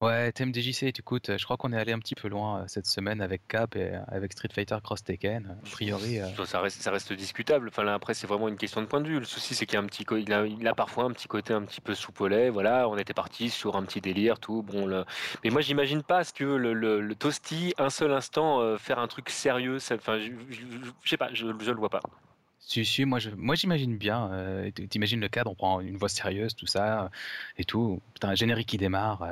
Ouais, TMDJC, écoute, je crois qu'on est allé un petit peu loin cette semaine avec Cap et avec Street Fighter Cross Tekken. A priori, Ça reste discutable. Enfin, là, après, c'est vraiment une question de point de vue. Le souci, c'est qu'il y a un petit il a parfois un petit côté un petit peu soupe au lait. Voilà, on était parti sur un petit délire, tout. Bon, mais moi, j'imagine pas ce que le Toasty, un seul instant, faire un truc sérieux. Enfin, je sais pas, je le vois pas. si, moi j'imagine bien. T'imagines le cadre, on prend une voix sérieuse, tout ça, et tout. Putain, un générique qui démarre.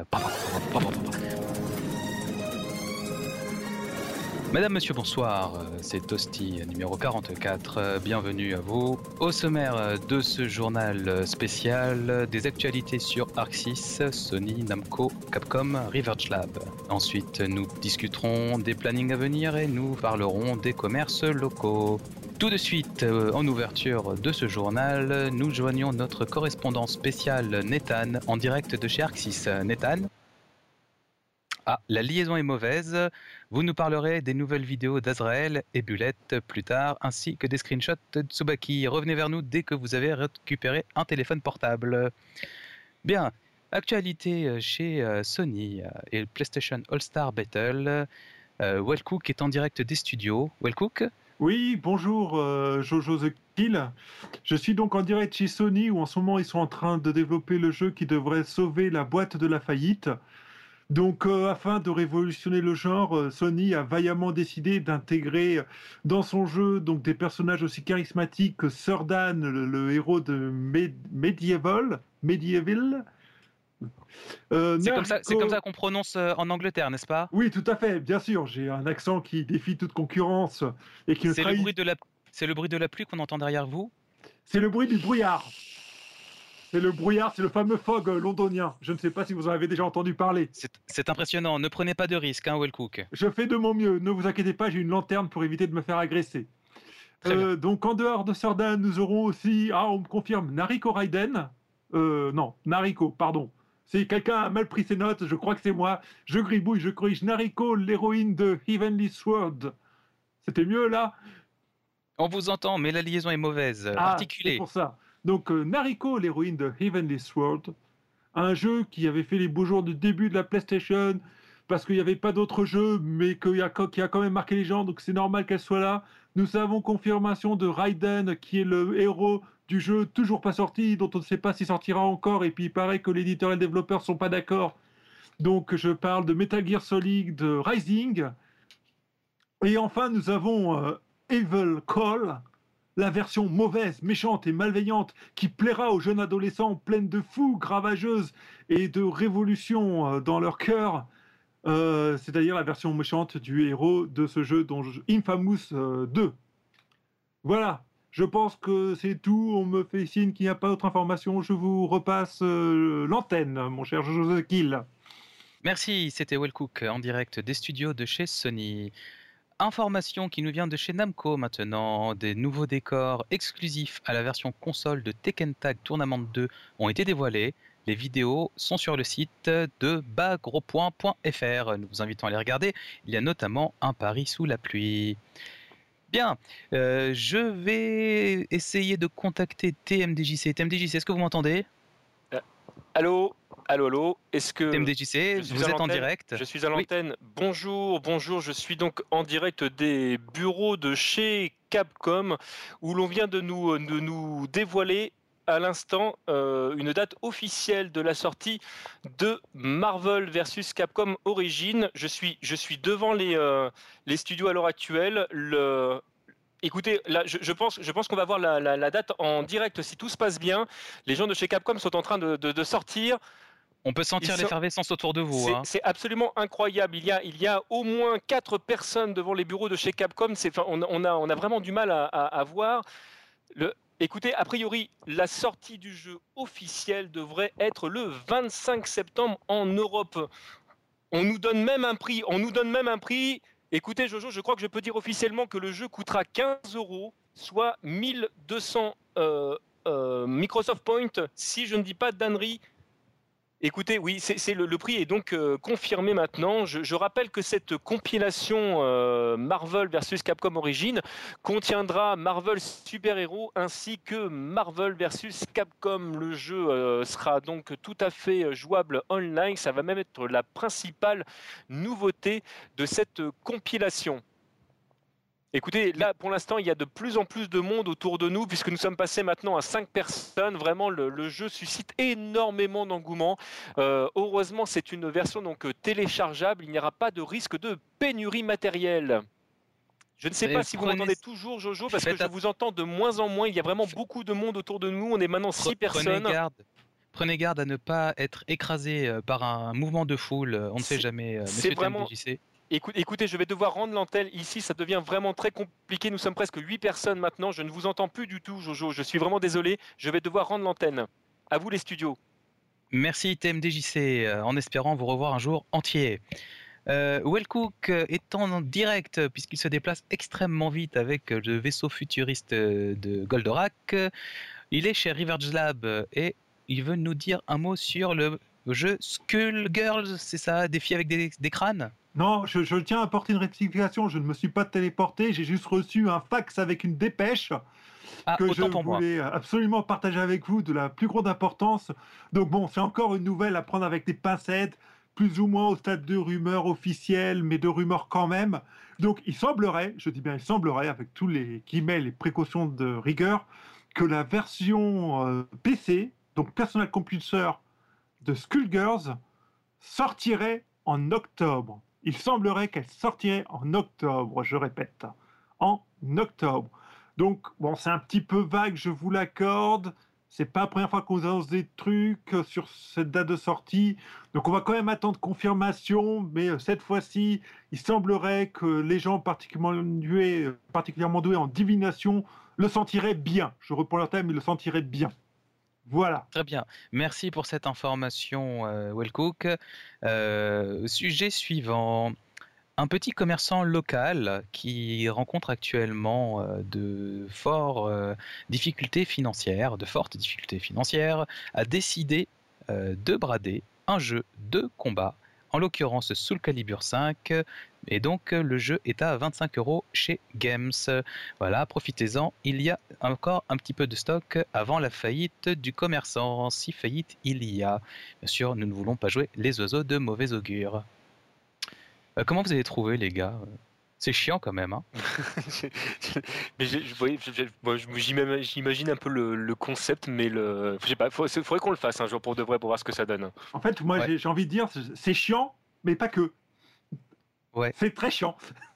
Madame, monsieur, bonsoir. C'est Toasty numéro 44. Bienvenue à vous. Au sommaire de ce journal spécial, des actualités sur Arc 6, Sony, Namco, Capcom, Reverge Lab. Ensuite, nous discuterons des plannings à venir et nous parlerons des commerces locaux. Tout de suite, en ouverture de ce journal, nous joignons notre correspondant spécial Nathan en direct de chez Arc 6. Nathan ? Ah, la liaison est mauvaise. Vous nous parlerez des nouvelles vidéos d'Azrael et Bullet plus tard, ainsi que des screenshots de Tsubaki. Revenez vers nous dès que vous avez récupéré un téléphone portable. Bien, actualité chez Sony et le PlayStation All-Star Battle. Wellcook est en direct des studios. Wellcook ? Oui, bonjour Jojo The Kill. Je suis donc en direct chez Sony où en ce moment ils sont en train de développer le jeu qui devrait sauver la boîte de la faillite. Donc afin de révolutionner le genre, Sony a vaillamment décidé d'intégrer dans son jeu donc des personnages aussi charismatiques que Sir Dan, le héros de Medieval. C'est comme Nariko. ça qu'on prononce en Angleterre, n'est-ce pas ? Oui, tout à fait, bien sûr. J'ai un accent qui défie toute concurrence et qui ne C'est le trahit. bruit de la, c'est le bruit de la pluie qu'on entend derrière vous ? C'est le bruit du brouillard. C'est le brouillard, c'est le fameux fog londonien. Je ne sais pas si vous en avez déjà entendu parler. C'est impressionnant. Ne prenez pas de risques, hein, Wellcook. Je fais de mon mieux. Ne vous inquiétez pas, j'ai une lanterne pour éviter de me faire agresser. Très bien. Donc en dehors de Sardan, nous aurons aussi, on me confirme, Nariko Raiden. Non, Nariko, pardon. Si quelqu'un a mal pris ses notes, je crois que c'est moi. Je gribouille, je corrige. Nariko, l'héroïne de Heavenly Sword. C'était mieux là? On vous entend, mais la liaison est mauvaise. C'est Articulée. pour ça. Donc Nariko, l'héroïne de Heavenly Sword, un jeu qui avait fait les beaux jours du début de la PlayStation, parce qu'il n'y avait pas d'autres jeux, mais qui a quand même marqué les gens, donc c'est normal qu'elle soit là. Nous avons confirmation de Raiden, qui est le héros du jeu toujours pas sorti, dont on ne sait pas s'il sortira encore, et puis il paraît que l'éditeur et le développeur sont pas d'accord. Donc je parle de Metal Gear Solid Rising. Et enfin, nous avons Evil Call, la version mauvaise, méchante et malveillante qui plaira aux jeunes adolescents pleines de fougue ravageuse et de révolution dans leur cœur. C'est-à-dire la version méchante du héros de ce jeu, Infamous 2. Voilà, je pense que c'est tout. On me fait signe qu'il n'y a pas d'autre information. Je vous repasse l'antenne, mon cher Jojo Kill. Merci, c'était Wellcook en direct des studios de chez Sony. Information qui nous vient de chez Namco maintenant. Des nouveaux décors exclusifs à la version console de Tekken Tag Tournament 2 ont été dévoilés. Les vidéos sont sur le site de bagros.fr. Nous vous invitons à les regarder. Il y a notamment un pari sous la pluie. Bien, je vais essayer de contacter TMDJC. TMDJC, est-ce que vous m'entendez ? Allô, allô. Est-ce que TMDJC, vous êtes en direct ? Je suis à Oui. l'antenne. Bonjour. Je suis donc en direct des bureaux de chez Capcom, où l'on vient de nous dévoiler à l'instant une date officielle de la sortie de Marvel vs Capcom Origins. Je suis devant les studios à l'heure actuelle. Écoutez, là, je pense qu'on va voir la date en direct si tout se passe bien. Les gens de chez Capcom sont en train de sortir. On peut sentir l'effervescence autour de vous. C'est absolument incroyable. Il y a au moins 4 personnes devant les bureaux de chez Capcom. On a vraiment du mal à voir. Écoutez, a priori, la sortie du jeu officielle devrait être le 25 septembre en Europe. On nous donne même un prix. Écoutez, Jojo, je crois que je peux dire officiellement que le jeu coûtera 15 €, soit 1200 Microsoft Points, si je ne dis pas de d'ânerie. Écoutez, oui, le prix est donc confirmé maintenant. Je rappelle que cette compilation Marvel versus Capcom Origins contiendra Marvel Super Hero ainsi que Marvel versus Capcom. Le jeu sera donc tout à fait jouable online. Ça va même être la principale nouveauté de cette compilation. Écoutez, là, pour l'instant, il y a de plus en plus de monde autour de nous, puisque nous sommes passés maintenant à 5 personnes. Vraiment, le jeu suscite énormément d'engouement. Heureusement, c'est une version donc téléchargeable. Il n'y aura pas de risque de pénurie matérielle. Je ne sais pas si vous m'entendez toujours, Jojo, parce que je vous entends de moins en moins. Il y a vraiment beaucoup de monde autour de nous. On est maintenant 6 personnes. Prenez garde à ne pas être écrasé par un mouvement de foule. On ne sait jamais, monsieur TMDJC. Écoutez, je vais devoir rendre l'antenne ici, ça devient vraiment très compliqué. Nous sommes presque 8 personnes maintenant. Je ne vous entends plus du tout, Jojo. Je suis vraiment désolé. Je vais devoir rendre l'antenne. À vous les studios. Merci TMDJC, en espérant vous revoir un jour entier. Wellcook est en direct puisqu'il se déplace extrêmement vite avec le vaisseau futuriste de Goldorak. Il est chez Riverge Lab et il veut nous dire un mot sur le jeu Skullgirls, c'est ça, des filles avec des crânes? Non, je tiens à apporter une rectification, je ne me suis pas téléporté, j'ai juste reçu un fax avec une dépêche que je voulais absolument partager avec vous, de la plus grande importance. Donc bon, c'est encore une nouvelle à prendre avec des pincettes, plus ou moins au stade de rumeurs officielles, mais de rumeurs quand même. Donc il semblerait, je dis bien il semblerait, avec tous les guillemets, les précautions de rigueur, que la version PC, donc Personal Computer de Skullgirls, sortirait en octobre. Il semblerait qu'elle sortirait en octobre, je répète, en octobre. Donc, bon, c'est un petit peu vague, je vous l'accorde. C'est pas la première fois qu'on annonce des trucs sur cette date de sortie. Donc, on va quand même attendre confirmation. Mais cette fois-ci, il semblerait que les gens particulièrement doués en divination le sentiraient bien. Je reprends leur thème, ils le sentiraient bien. Voilà. Très bien. Merci pour cette information, Wellcook. Sujet suivant. Un petit commerçant local qui rencontre actuellement de fortes difficultés financières, a décidé de brader un jeu de combat, en l'occurrence Soul Calibur 5, et donc le jeu est à 25 € chez Games. Voilà, profitez-en, il y a encore un petit peu de stock avant la faillite du commerçant, si faillite il y a. Bien sûr, nous ne voulons pas jouer les oiseaux de mauvais augure. Comment vous avez trouvé, les gars? C'est chiant quand même, hein. Mais j'imagine un peu le concept, mais je sais pas, faudrait qu'on le fasse un jour pour de vrai, pour voir ce que ça donne. En fait, moi, j'ai envie de dire, c'est chiant, mais pas que. Ouais. C'est très chiant.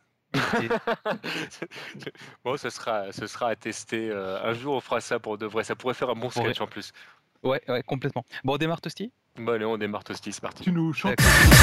Bon, ce sera à tester. Un jour, on fera ça pour de vrai. Ça pourrait faire un bon sketch en plus. Ouais, complètement. Bon, on démarre Toasty? Bon, allez, on démarre Toasty, c'est parti. Tu nous chantes.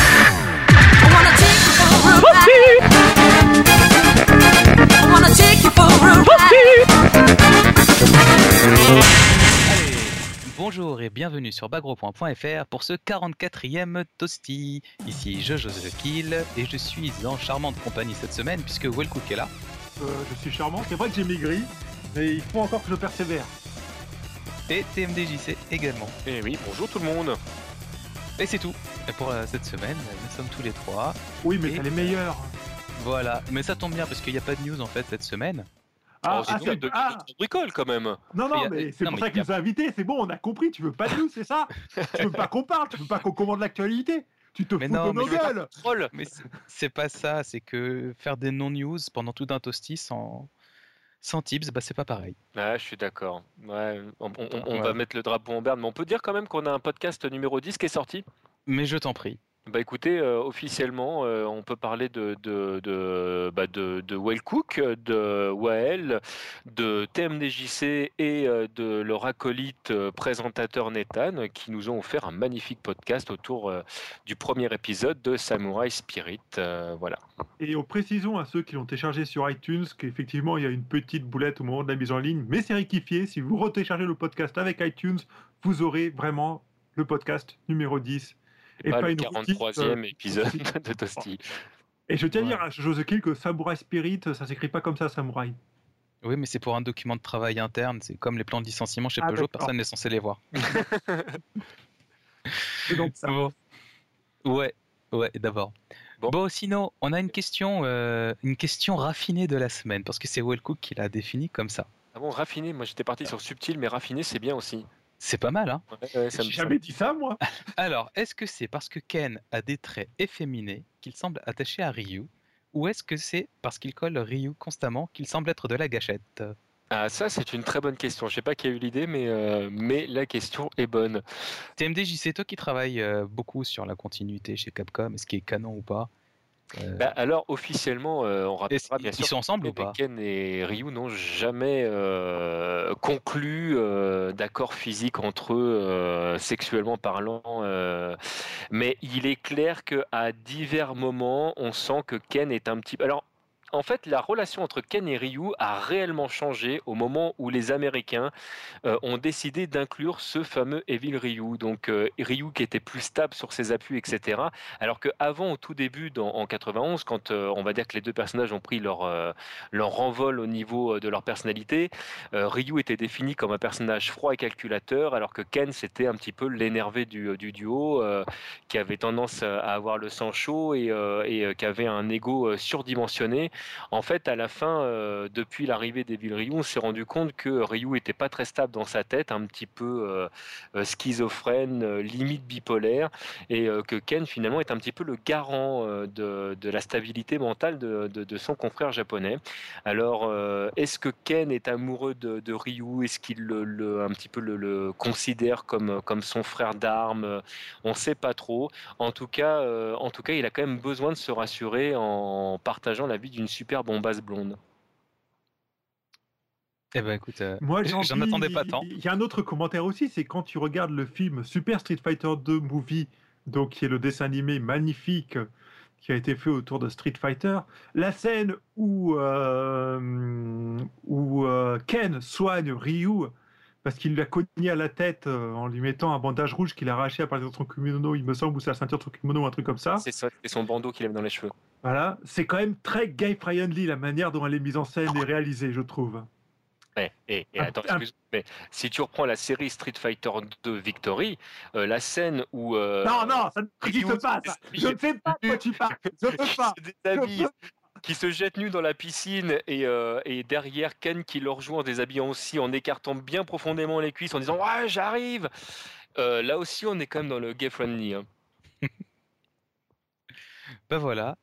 Bonjour et bienvenue sur bagro.fr pour ce 44e Toasty. Ici Jojo The Kill et je suis en charmante compagnie cette semaine puisque Wellcook est là. Je suis charmant, c'est vrai que j'ai maigri, mais il faut encore que je persévère. Et TMDJC également. Et oui, bonjour tout le monde. Et c'est tout pour cette semaine, nous sommes tous les trois. Oui, mais t'as les meilleurs. Voilà, mais ça tombe bien parce qu'il n'y a pas de news en fait cette semaine. C'est de bricole quand même. Non, mais c'est pour ça qu'il nous a invités, c'est bon, on a compris, tu veux pas de news, c'est ça? Tu veux pas qu'on parle, tu veux pas qu'on commande l'actualité? Tu te fous de nos gueules. Mais c'est pas ça, c'est que faire des non-news pendant tout un toasty sans tips, bah c'est pas pareil. Ah, je suis d'accord. Ouais, on va mettre le drapeau en berne, mais on peut dire quand même qu'on a un podcast numéro 10 qui est sorti. Mais je t'en prie. Bah écoutez, officiellement, on peut parler de Wellcook, de Wael, de TMDJC et de leur acolyte présentateur Nathan qui nous ont offert un magnifique podcast autour du premier épisode de Samurai Spirit. Voilà. Et précisons à ceux qui l'ont téléchargé sur iTunes qu'effectivement il y a une petite boulette au moment de la mise en ligne, mais c'est rectifié. Si vous retéléchargez le podcast avec iTunes, vous aurez vraiment le podcast numéro 10. Et pas le 43e épisode de Toasty. Et je tiens à dire à Jojo The Kill que Samurai Spirit, ça s'écrit pas comme ça, Samurai. Oui, mais c'est pour un document de travail interne, c'est comme les plans de licenciement chez Peugeot, personne n'est censé les voir. C'est donc ça. Bon. Ouais, d'abord. Bon. Bon, sinon, on a une question raffinée de la semaine, parce que c'est Wellcook qui l'a définie comme ça. Ah bon, raffiné, moi j'étais parti sur subtil, mais raffiné c'est bien aussi. C'est pas mal, hein? Ça me- J'ai jamais dit ça, moi. Alors, est-ce que c'est parce que Ken a des traits efféminés qu'il semble attaché à Ryu, ou est-ce que c'est parce qu'il colle Ryu constamment qu'il semble être de la gâchette? Ah, ça c'est une très bonne question. Je sais pas qui a eu l'idée, mais la question est bonne. TMDJ, c'est toi qui travailles beaucoup sur la continuité chez Capcom, est-ce qu'il est canon ou pas? Bah, alors officiellement, on rappellera bien Ils sûr sont ensemble ou que pas? Ken et Ryu n'ont jamais conclu d'accord physique entre eux, sexuellement parlant. Mais il est clair qu'à divers moments, on sent que Ken est un petit peu. Alors, en fait, la relation entre Ken et Ryu a réellement changé au moment où les Américains ont décidé d'inclure ce fameux Evil Ryu. Donc Ryu qui était plus stable sur ses appuis, etc. Alors qu'avant, au tout début, en 91, quand on va dire que les deux personnages ont pris leur envol au niveau de leur personnalité, Ryu était défini comme un personnage froid et calculateur, alors que Ken, c'était un petit peu l'énervé du duo, qui avait tendance à avoir le sang chaud et qui avait un ego surdimensionné. En fait, à la fin, depuis l'arrivée d'Evil Ryu, on s'est rendu compte que Ryu n'était pas très stable dans sa tête, un petit peu schizophrène, limite bipolaire, et que Ken finalement est un petit peu le garant de la stabilité mentale de son confrère japonais. Alors, est-ce que Ken est amoureux de Ryu? Est-ce qu'il un petit peu le considère comme son frère d'armes? On ne sait pas trop. En tout cas, il a quand même besoin de se rassurer en partageant la vie d'une super bombasse blonde. Eh ben écoute, Moi, j'ai j'en envie. attendais pas tant. Il y a un autre commentaire aussi, c'est quand tu regardes le film Super Street Fighter 2 Movie, donc qui est le dessin animé magnifique qui a été fait autour de Street Fighter, la scène où Ken soigne Ryu parce qu'il lui a cogné à la tête en lui mettant un bandage rouge qu'il a arraché à partir de son kimono, il me semble, ou c'est la ceinture de son kimono ou un truc comme ça. C'est ça, c'est son bandeau qu'il avait dans les cheveux. Voilà, c'est quand même très gay-friendly la manière dont elle est mise en scène et réalisée, je trouve. Et attends, excuse, mais si tu reprends la série Street Fighter 2 Victory, la scène où Non, ça n'existe Ryu pas, ça. Je ne sais pas de quoi tu parles. Je ne peux pas. se déshabille, qui se jette nu dans la piscine et derrière Ken qui le rejoint en déshabillant aussi, en écartant bien profondément les cuisses, en disant ouais j'arrive. Là aussi on est quand même dans le gay friendly. Hein. Ben voilà.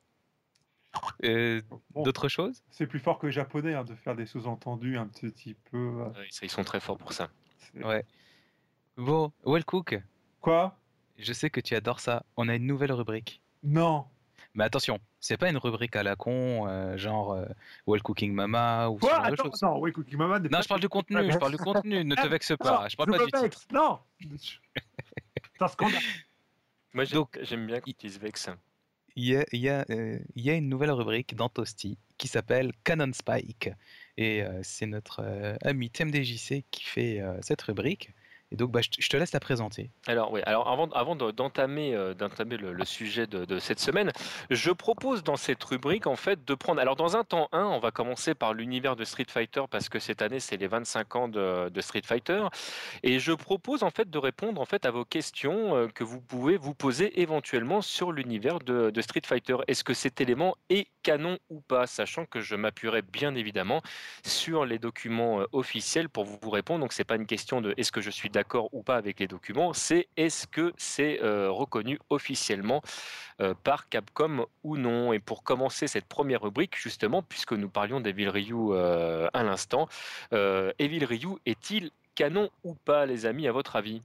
Bon, D'autres choses? c'est plus fort que les japonais de faire des sous-entendus un petit peu. Ils sont très forts pour ça. Ouais. Bon, Wellcook, Quoi? je sais que tu adores ça. On a une nouvelle rubrique. Non. Mais attention, c'est pas une rubrique à la con, genre Well Cooking Mama ou ce Quoi? genre de Attends, choses. non, oui, Cookie Mama. Non, je parle du contenu, ne te vexe pas, je parle pas du titre. Non. C'est un scandale. Moi Donc, j'aime bien quand ils se vexent. Il y a une nouvelle rubrique dans Toasty qui s'appelle Canon Spike. Et c'est notre ami TMDJC qui fait cette rubrique. Et donc, je te laisse la présenter. Alors oui, alors avant d'entamer le sujet de cette semaine, je propose dans cette rubrique en fait de prendre. Alors dans un temps 1, on va commencer par l'univers de Street Fighter parce que cette année c'est les 25 ans de Street Fighter, et je propose en fait de répondre en fait à vos questions que vous pouvez vous poser éventuellement sur l'univers de Street Fighter. Est-ce que cet élément est canon ou pas, sachant que je m'appuierai bien évidemment sur les documents officiels pour vous répondre. Donc c'est pas une question de est-ce que je suis d'accord ou pas avec les documents, c'est est-ce que c'est reconnu officiellement par Capcom ou non. Et pour commencer cette première rubrique, justement, puisque nous parlions d'Evil Ryu à l'instant, Evil Ryu est-il canon ou pas, les amis, à votre avis?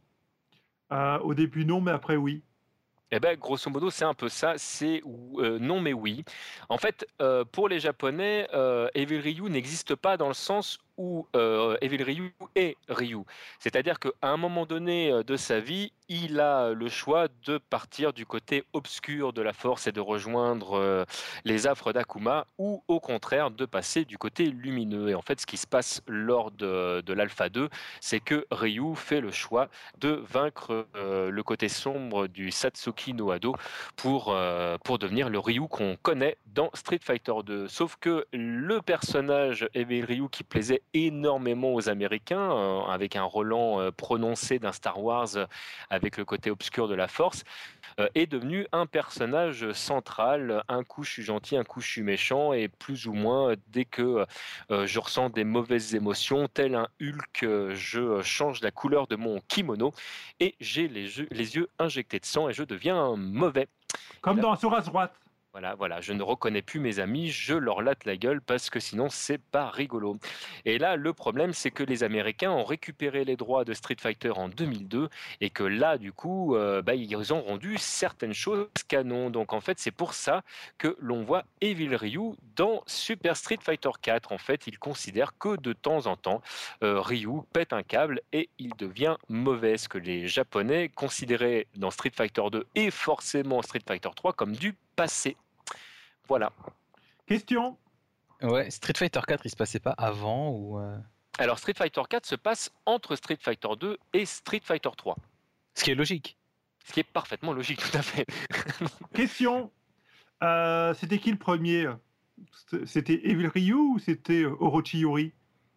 Au début, non, mais après, oui. Eh ben, grosso modo, c'est un peu ça, c'est non mais oui. En fait, pour les Japonais, Evil Ryu n'existe pas dans le sens où Evil Ryu est Ryu. C'est-à-dire qu'à un moment donné de sa vie, il a le choix de partir du côté obscur de la force et de rejoindre les affres d'Akuma, ou au contraire de passer du côté lumineux. Et en fait, ce qui se passe lors de l'Alpha 2, c'est que Ryu fait le choix de vaincre le côté sombre du Satsuki no Hado pour devenir le Ryu qu'on connaît dans Street Fighter 2. Sauf que le personnage Evil Ryu qui plaisait énormément aux Américains, avec un Roland prononcé d'un Star Wars avec le côté obscur de la Force, est devenu un personnage central. Un coup je suis gentil, un coup je suis méchant, et plus ou moins dès que je ressens des mauvaises émotions, tel un Hulk, je change la couleur de mon kimono et j'ai les yeux injectés de sang et je deviens mauvais. Comme dans Soras droite. Voilà, je ne reconnais plus mes amis, je leur latte la gueule parce que sinon c'est pas rigolo. Et là, le problème, c'est que les Américains ont récupéré les droits de Street Fighter en 2002 et que là, du coup, ils ont rendu certaines choses canon. Donc en fait, c'est pour ça que l'on voit Evil Ryu dans Super Street Fighter 4. En fait, ils considèrent que de temps en temps, Ryu pète un câble et il devient mauvais, ce que les Japonais considéraient dans Street Fighter 2 et forcément Street Fighter 3 comme du passé. Voilà. Question. Ouais, Street Fighter 4, il se passait pas avant ou Alors Street Fighter 4 se passe entre Street Fighter 2 et Street Fighter 3. Ce qui est logique. Ce qui est parfaitement logique, tout à fait. Question. C'était qui le premier? C'était Evil Ryu ou c'était Orochi Yori?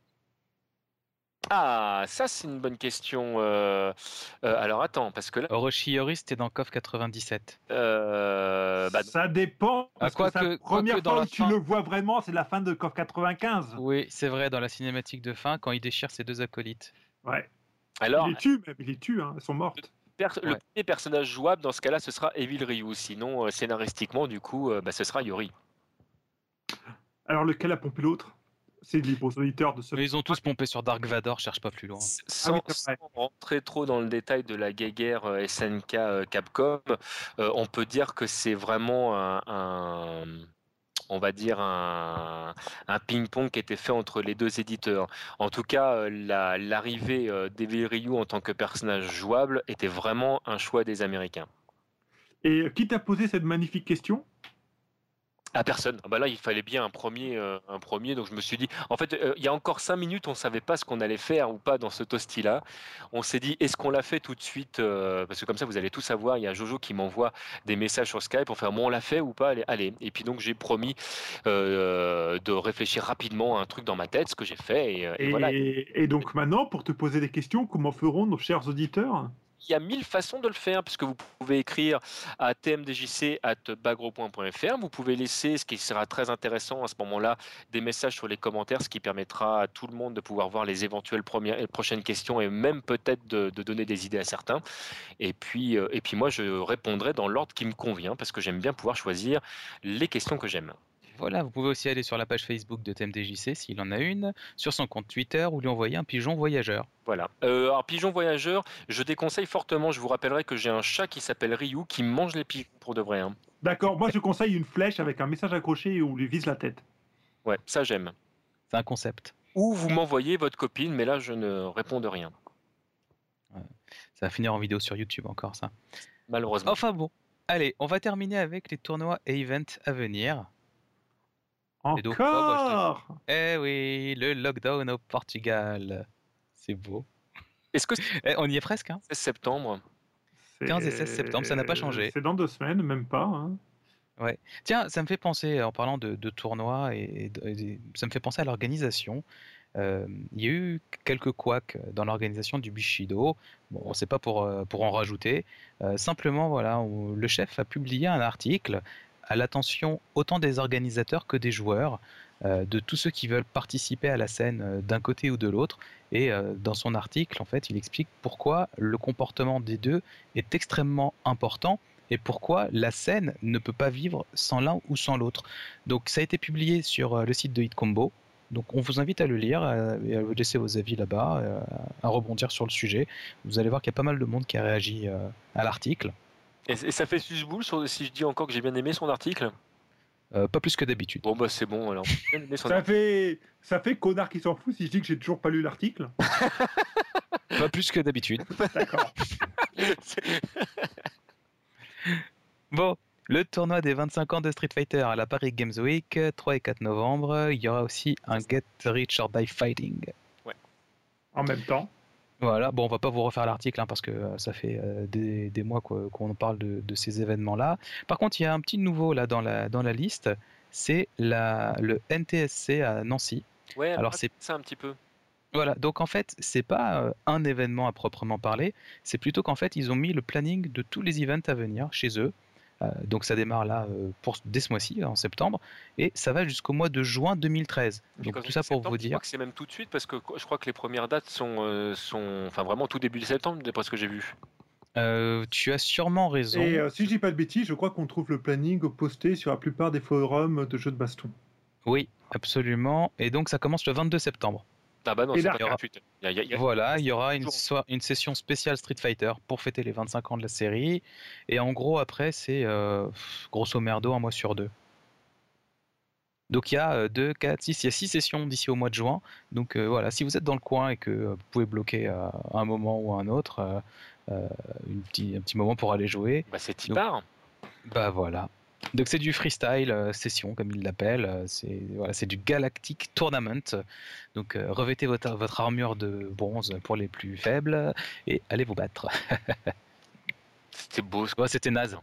Ah, ça c'est une bonne question. Alors attends, parce que là... Orochi Yori, c'était dans KOF 97. Ça dépend, parce que la première fois où tu le vois vraiment, c'est la fin de KOF 95. Oui, c'est vrai, dans la cinématique de fin, quand il déchire ses deux acolytes. Ouais. Alors, il les tue, hein, elles sont mortes. Le premier personnage jouable, dans ce cas-là, ce sera Evil Ryu. Sinon, scénaristiquement, du coup, ce sera Yori. Alors, lequel a pompé l'autre? C'est libre aux auditeurs de ce... Mais ils ont tous pompé sur Dark Vador, cherche pas plus loin. Sans rentrer trop dans le détail de la guéguerre SNK Capcom, on peut dire que c'est vraiment on va dire un ping-pong qui était fait entre les deux éditeurs. En tout cas, l'arrivée d'Evil Ryu en tant que personnage jouable était vraiment un choix des Américains. Et qui t'a posé cette magnifique question? À personne. Ah bah là, il fallait bien un premier. Donc je me suis dit, en fait, il y a encore 5 minutes, on savait pas ce qu'on allait faire ou pas dans ce toasty-là. On s'est dit, est-ce qu'on l'a fait tout de suite parce que comme ça, vous allez tout savoir. Il y a Jojo qui m'envoie des messages sur Skype pour faire, bon, on l'a fait ou pas? Allez. Et puis donc j'ai promis de réfléchir rapidement à un truc dans ma tête, ce que j'ai fait. Et voilà. Et donc maintenant, pour te poser des questions, comment feront nos chers auditeurs? Il y a 1000 façons de le faire, puisque vous pouvez écrire à tmdjc@bagro.fr. Vous pouvez laisser, ce qui sera très intéressant à ce moment-là, des messages sur les commentaires, ce qui permettra à tout le monde de pouvoir voir les éventuelles prochaines questions et même peut-être de donner des idées à certains. Et puis moi, je répondrai dans l'ordre qui me convient, parce que j'aime bien pouvoir choisir les questions que j'aime. Voilà, vous pouvez aussi aller sur la page Facebook de TMDJC s'il en a une, sur son compte Twitter ou lui envoyer un pigeon voyageur. Voilà. Alors, pigeon voyageur, je déconseille fortement. Je vous rappellerai que j'ai un chat qui s'appelle Ryu qui mange les pigeons pour de vrai. Hein. D'accord, moi je conseille une flèche avec un message accroché et on lui vise la tête. Ouais, ça j'aime. C'est un concept. Ou vous m'envoyez votre copine, mais là je ne réponds de rien. Ouais. Ça va finir en vidéo sur YouTube encore, ça. Malheureusement. Enfin bon, allez, on va terminer avec les tournois et events à venir. Encore Eh oui, le lockdown au Portugal. C'est beau. Est-ce que on y est presque, hein? 16 septembre. 15 et 16 septembre, ça n'a pas changé. C'est dans 2 semaines, même pas. Hein. Ouais. Tiens, ça me fait penser, en parlant de tournois, ça me fait penser à l'organisation. Il y a eu quelques couacs dans l'organisation du Bushido. Bon, c'est pas pour en rajouter. Simplement, voilà, le chef a publié un article à l'attention autant des organisateurs que des joueurs, de tous ceux qui veulent participer à la scène d'un côté ou de l'autre. Et dans son article, en fait, il explique pourquoi le comportement des deux est extrêmement important et pourquoi la scène ne peut pas vivre sans l'un ou sans l'autre. Donc ça a été publié sur le site de Hit Combo. Donc on vous invite à le lire et à laisser vos avis là-bas, à rebondir sur le sujet. Vous allez voir qu'il y a pas mal de monde qui a réagi à l'article. Et ça fait susboule si je dis encore que j'ai bien aimé son article? Pas plus que d'habitude. Bon bah c'est bon alors. Ça fait connard qui s'en fout si je dis que j'ai toujours pas lu l'article. Pas plus que d'habitude. D'accord. Bon, le tournoi des 25 ans de Street Fighter à la Paris Games Week, 3 et 4 novembre. Il y aura aussi un Get Rich or Die Fighting. Ouais. En même temps. Voilà, bon, on va pas vous refaire l'article parce que ça fait des mois qu'on parle de ces événements-là. Par contre, il y a un petit nouveau là dans la liste, c'est le NTSC à Nancy. Ouais, alors c'est ça un petit peu. Voilà, donc en fait, c'est pas un événement à proprement parler, c'est plutôt qu'en fait, ils ont mis le planning de tous les events à venir chez eux. Donc ça démarre là dès ce mois-ci, en septembre, et ça va jusqu'au mois de juin 2013. Puis quand Donc tout on ça dit pour septembre, vous je crois dire. que c'est même tout de suite parce que je crois que les premières dates sont enfin vraiment tout début de septembre, d'après ce que j'ai vu. Tu as sûrement raison. Et si je dis pas de bêtises, je crois qu'on trouve le planning posté sur la plupart des forums de jeux de baston. Oui, absolument. Et donc ça commence le 22 septembre. Ah bah non, Et c'est là- pas gratuit. Voilà, il y aura toujours. une session spéciale Street Fighter pour fêter les 25 ans de la série. Et en gros, après, c'est grosso merdo un mois sur deux. Donc il y a 2, 4, 6, il y a 6 sessions d'ici au mois de juin. Donc voilà, si vous êtes dans le coin et que vous pouvez bloquer à un moment ou à un autre, un petit moment pour aller jouer, Bah c'est Donc- Tipar. bah voilà. Donc c'est du freestyle session comme ils l'appellent, c'est du Galactic Tournament. Donc revêtez votre armure de bronze pour les plus faibles et allez vous battre. C'était beau ce Ouais, c'était naze.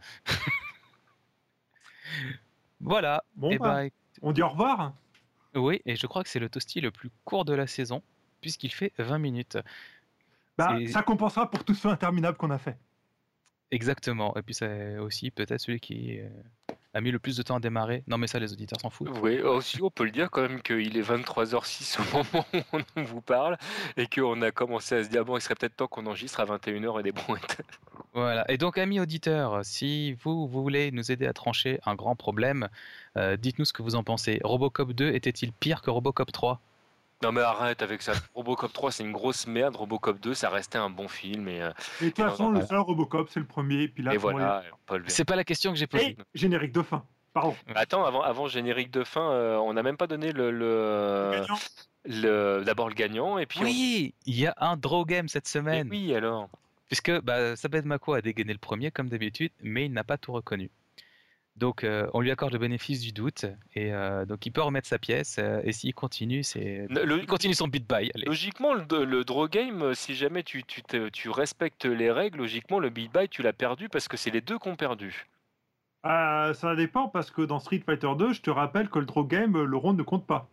Voilà. Bon, Et bah, on dit au revoir. oui, et je crois que c'est le toasty le plus court de la saison puisqu'il fait 20 minutes. Bah, C'est- ça compensera pour tout ce interminable qu'on a fait. Exactement. Et puis c'est aussi peut-être celui qui a mis le plus de temps à démarrer. Non mais ça les auditeurs s'en foutent. Oui, aussi on peut le dire quand même qu'il est 23h06 au moment où on vous parle et qu'on a commencé à se dire bon il serait peut-être temps qu'on enregistre à 21h et des brouettes. Voilà. Et donc, amis auditeurs, si vous voulez nous aider à trancher un grand problème, dites-nous ce que vous en pensez. Robocop 2 était-il pire que Robocop 3? Non mais arrête avec ça. Robocop 3 c'est une grosse merde. Robocop 2 ça restait un bon film Et de toute non, façon, non, le seul Robocop, c'est le premier. Puis là, et tout le monde voilà. Paul Verhoeven. C'est pas la question que j'ai est- posée. Et générique de fin. Pardon. Attends, avant générique de fin, on n'a même pas donné Gagnant. d'abord le gagnant et puis Oui, il y a un draw game cette Et semaine. oui alors. Puisque Sabed Mako a dégainé le premier comme d'habitude, mais il n'a pas tout reconnu. Donc on lui accorde le bénéfice du doute et donc il peut remettre sa pièce et s'il continue, il continue son beat by. Allez. Logiquement, le draw game, si jamais tu respectes les règles, logiquement, le beat by, tu l'as perdu parce que c'est les deux qui ont perdu. Ça dépend parce que dans Street Fighter 2, je te rappelle que le draw game, le round ne compte pas.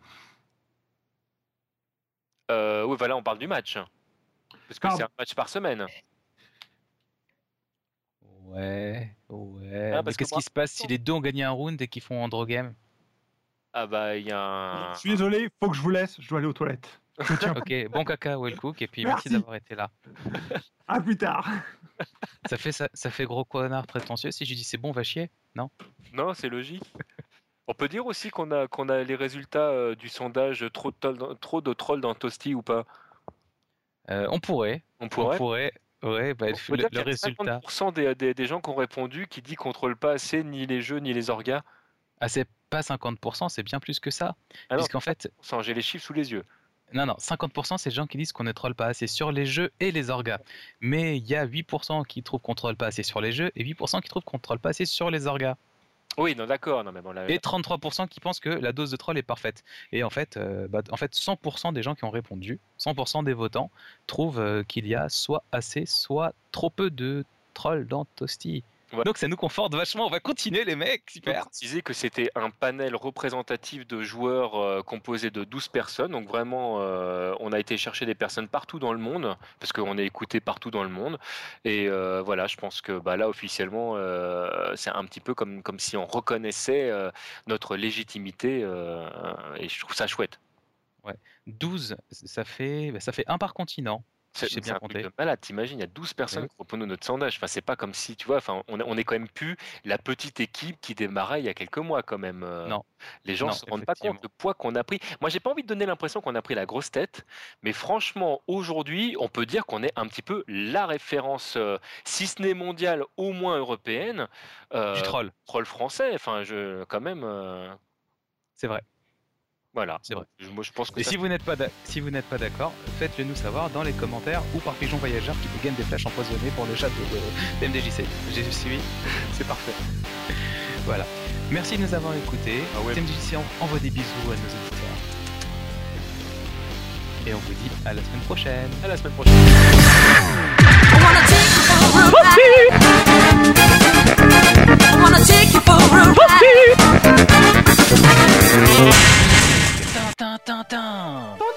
Oui, voilà, on parle du match. Parce que Pardon. c'est un match par semaine. Ouais. Ah, parce Mais que qu'est-ce moi- qui se passe si les deux ont gagné un round et qu'ils font un draw game? Ah bah, il y a un... Je suis désolé, faut que je vous laisse, je dois aller aux toilettes. Je tiens. Ok, bon caca, well cook, et puis Merci. merci d'avoir été là. À plus tard. Ça fait gros connard prétentieux si je dis c'est bon, va chier. Non, c'est logique. On peut dire aussi qu'on a les résultats du sondage trop de trolls dans Toasty ou pas. On pourrait. On pourrait. Ouais, bah, On peut dire qu'il y le a résultat. 50% des gens qui ont répondu qui dit contrôlent pas assez ni les jeux ni les orgas. Ah, c'est pas 50%, c'est bien plus que ça. Ah non, Puisqu'en fait, j'ai les chiffres sous les yeux. non, 50% c'est les gens qui disent qu'on ne troll pas assez sur les jeux et les orgas. Mais il y a 8% qui trouvent qu'on troll pas assez sur les jeux et 8% qui trouvent qu'on troll pas assez sur les orgas. Oui, non, d'accord. Non, mais bon, là, Et 33% qui pensent que la dose de troll est parfaite. Et en fait 100% des gens qui ont répondu, 100% des votants, trouvent qu'il y a soit assez, soit trop peu de trolls dans Toasty. Ouais. Donc ça nous conforte vachement, on va continuer les mecs, on super. disait que c'était un panel représentatif de joueurs composé de 12 personnes. Donc vraiment, on a été chercher des personnes partout dans le monde, parce qu'on est écouté partout dans le monde. Et voilà, je pense que là, officiellement, c'est un petit peu comme si on reconnaissait notre légitimité. Et je trouve ça chouette. 12, ça fait un par continent. C'est J'ai bien un truc compté. de malade, t'imagines, il y a 12 personnes Oui. qui répondent à notre sondage. Enfin, c'est pas comme si, tu vois, enfin, on est quand même plus la petite équipe qui démarrait il y a quelques mois quand même. Non. Les gens Non, se rendent pas effectivement. compte du poids qu'on a pris. Moi, j'ai pas envie de donner l'impression qu'on a pris la grosse tête, mais franchement, aujourd'hui, on peut dire qu'on est un petit peu la référence, si ce n'est mondiale, au moins européenne, Du troll, troll français. Enfin, quand même, c'est vrai. voilà. C'est vrai. Moi, je pense que Et ça, si vous n'êtes pas d'accord, faites-le nous savoir dans les commentaires ou par pigeon voyageur qui vous gagne des flèches empoisonnées pour le château de MDJC. J'ai suivi. c'est parfait. Voilà. Merci de nous avoir écoutés. Ah ouais. MDJC envoie des bisous à nos auditeurs. Et on vous dit à la semaine prochaine. À la semaine prochaine. I wanna take you for a ride. Tintin.